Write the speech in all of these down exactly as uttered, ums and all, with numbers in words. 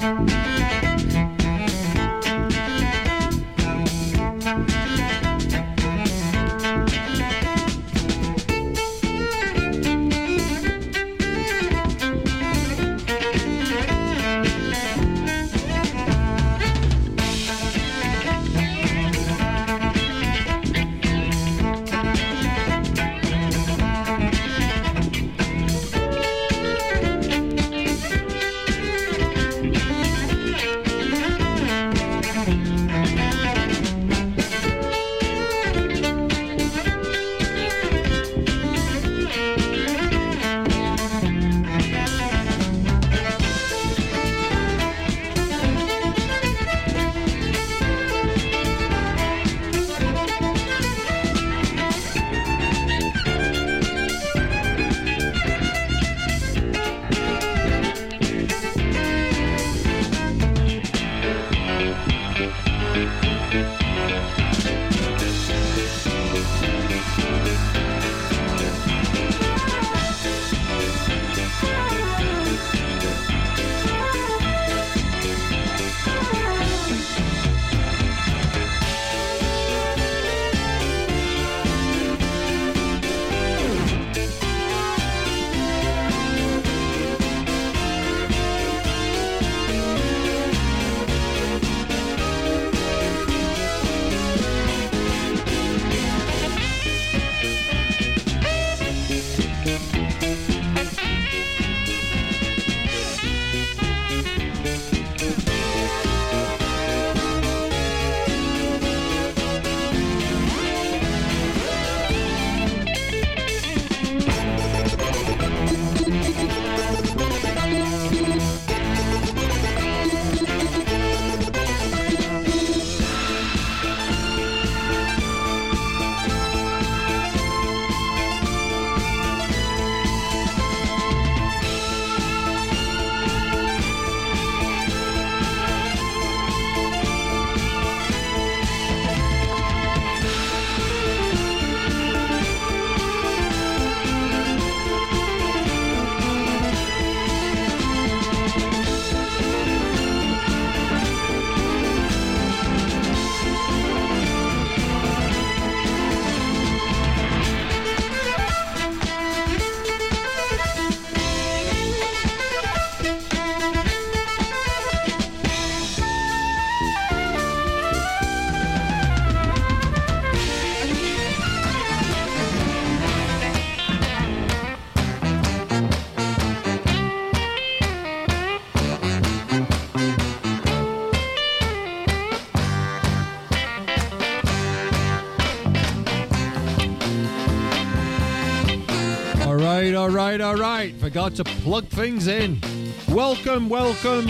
right, all right, all right. Forgot to plug things in. Welcome, welcome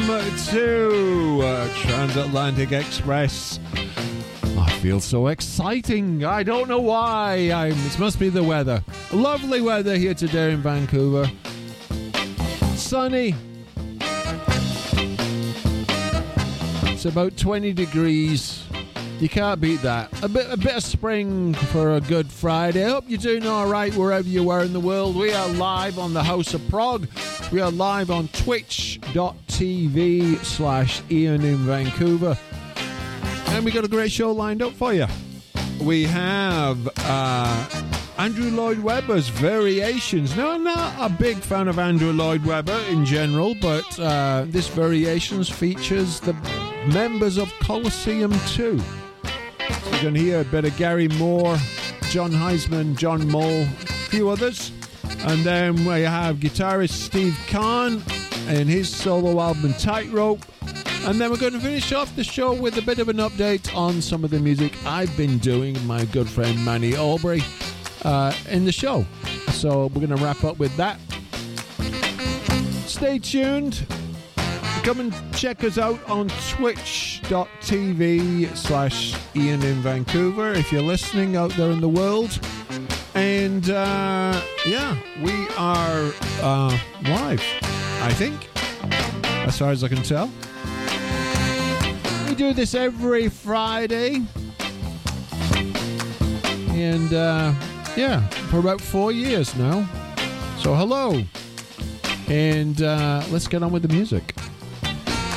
to uh, Transatlantic Express. I feel so exciting. I don't know why. I'm, it must be the weather. Lovely weather here today in Vancouver. Sunny. It's about twenty degrees. You can't beat that. A bit, a bit of spring for a good Friday. I hope you're doing all right wherever you are in the world. We are live on the House of Prog. We are live on twitch.tv slash Ian in Vancouver. And we got a great show lined up for you. We have uh, Andrew Lloyd Webber's Variations. Now, I'm not a big fan of Andrew Lloyd Webber in general, but uh, this Variations features the members of Colosseum two. So you're going to hear a bit of Gary Moore, John Heisman, John Moll, a few others. And then we have guitarist Steve Kahn and his solo album Tightrope. And then we're going to finish off the show with a bit of an update on some of the music I've been doing, my good friend Manny Aubrey, uh, in the show. So we're going to wrap up with that. Stay tuned. Come and check us out on twitch.tv slash Ian in Vancouver if you're listening out there in the world. And uh, yeah, we are uh, live, I think, as far as I can tell. We do this every Friday. And uh, yeah, for about four years now. So hello. And uh, let's get on with the music.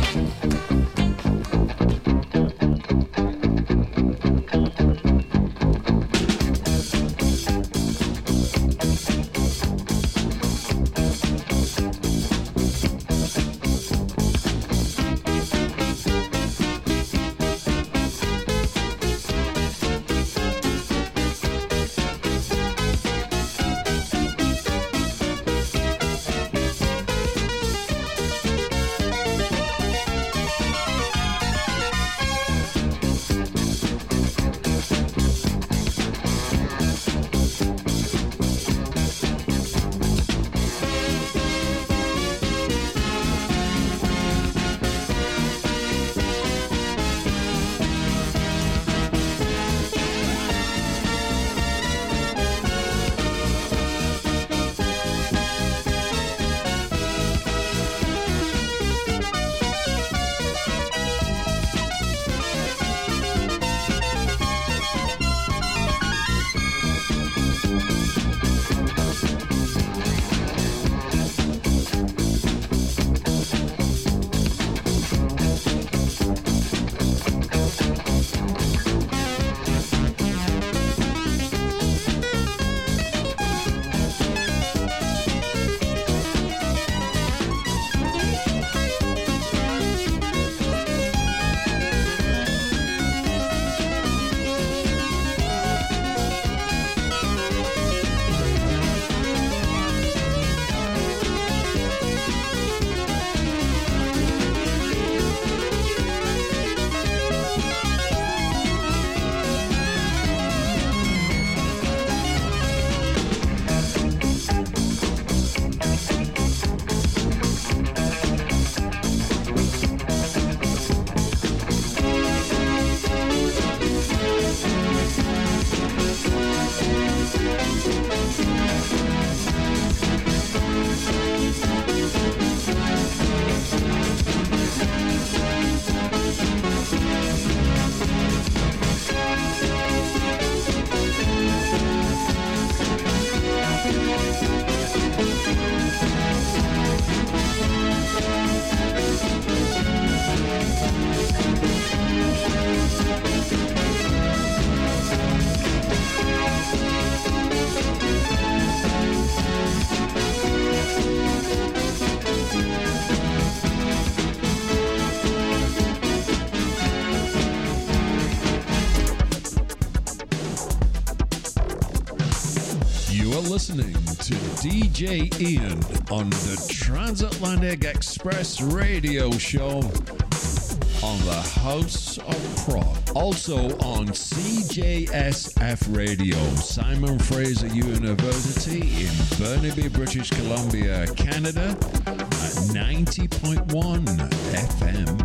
listening to D J Ian on the Transatlantic Express radio show on the House of Prog. Also on C J S F Radio, Simon Fraser University in Burnaby, British Columbia, Canada at ninety point one F M.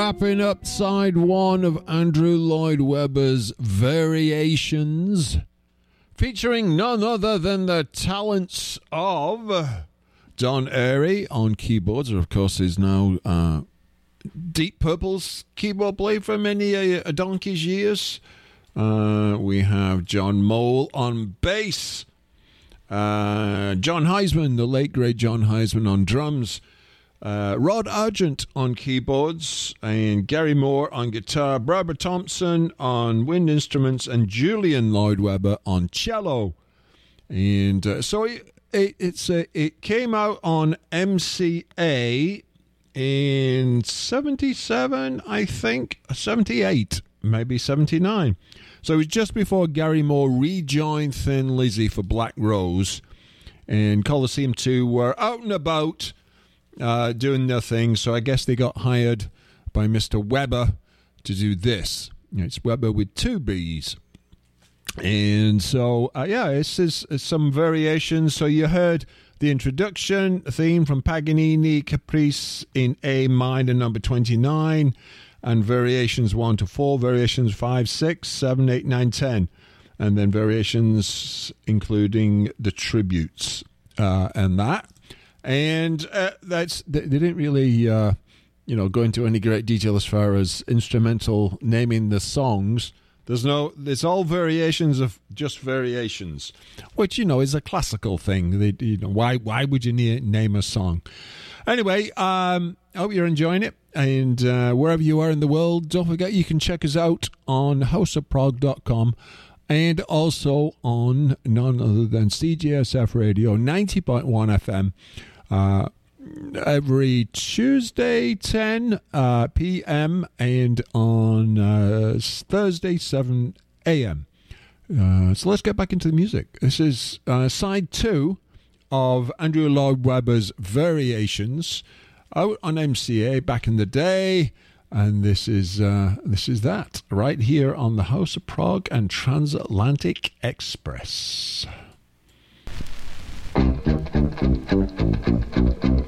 wrapping up side one of Andrew Lloyd Webber's Variations, featuring none other than the talents of Don Airey on keyboards, of course is now uh, Deep Purple's keyboard player for many a, a donkey's years. Uh, we have John Mole on bass, uh, John Heisman, the late great John Heisman on drums, Uh, Rod Argent on keyboards, and Gary Moore on guitar, Barbara Thompson on wind instruments, and Julian Lloyd Webber on cello. And uh, so it, it, it's uh, it came out on M C A in seventy-seven, I think, seventy-eight, maybe seventy-nine. So it was just before Gary Moore rejoined Thin Lizzy for Black Rose, and Colosseum two were out and about, Uh, doing their thing, so I guess they got hired by Mister Webber to do this. It's Webber with two B's. And so, uh, yeah, this is uh, some variations. So you heard the introduction theme from Paganini, Caprice in A minor, number twenty-nine, and variations one to four, variations five, six, seven, eight, nine, ten, and then variations including the tributes uh, and that. And uh, that's they, they didn't really, uh, you know, go into any great detail as far as instrumental naming the songs. There's no, it's all variations of just variations, which, you know, is a classical thing. They, you know, why why would you need, name a song? Anyway, um, I hope you're enjoying it. And uh, wherever you are in the world, don't forget you can check us out on house of prog dot com. And also on none other than C J S F Radio, ninety point one F M, uh, every Tuesday, ten uh, p.m. and on uh, Thursday, seven a.m. Uh, so let's get back into the music. This is uh, side two of Andrew Lloyd Webber's Variations, out on M C A back in the day. And this is uh, this is that right here on the House of Prog and Transatlantic Express.